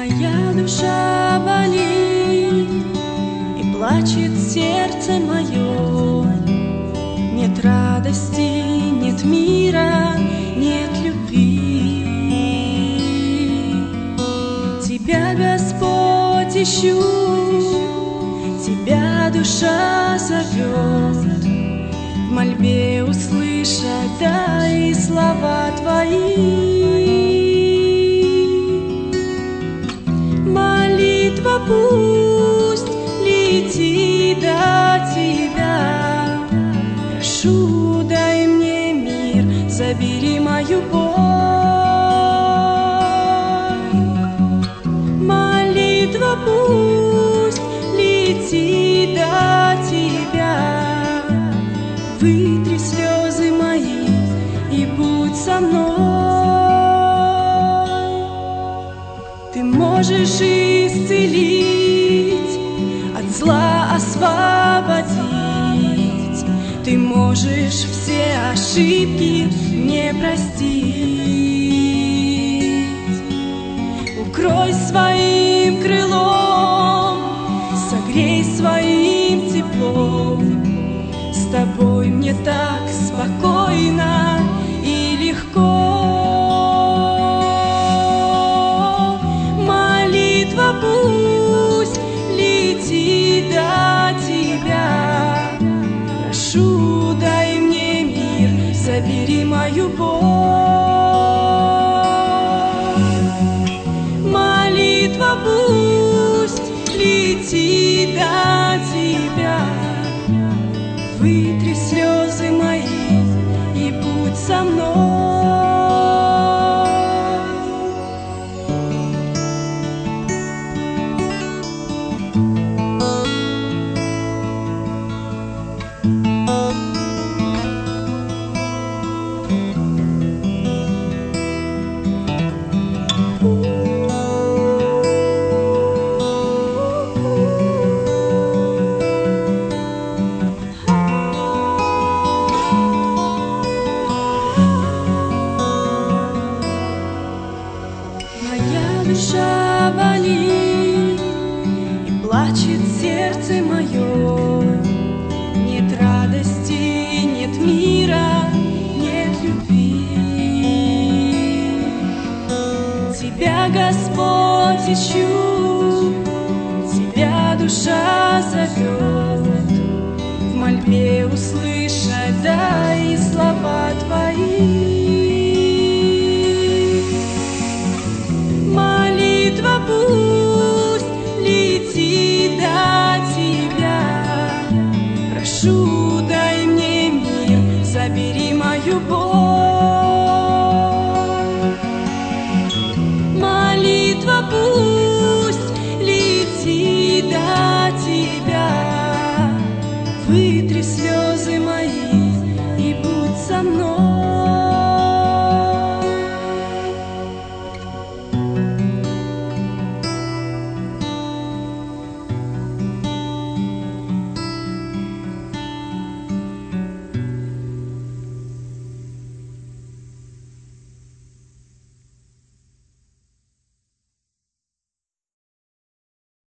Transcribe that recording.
Моя душа болит и плачет сердце мое. Нет радости, нет мира, нет любви. Тебя, Господь, ищу, Тебя душа зовет. В мольбе услышать, дай слова Твои. Молитва пусть летит до Тебя. Прошу, дай мне мир, забери мою боль. Молитва пусть летит до Тебя. Вытри слезы мои и будь со мной. Ты можешь исцелить, от зла освободить. Ты можешь все ошибки мне простить. Укрой своим крылом, согрей своим теплом. С тобой мне так спокойно и легко. Молитва пусть летит до Тебя. Прошу, дай мне мир, забери мою боль. Молитва пусть летит до Тебя. Вытри слезы мои и будь со мной. Душа болит и плачет сердце мое. Нет радости, нет мира, нет любви. Тебя, Господь, ищу, Тебя душа зовет. В мольбе услышать, дай слова Твои.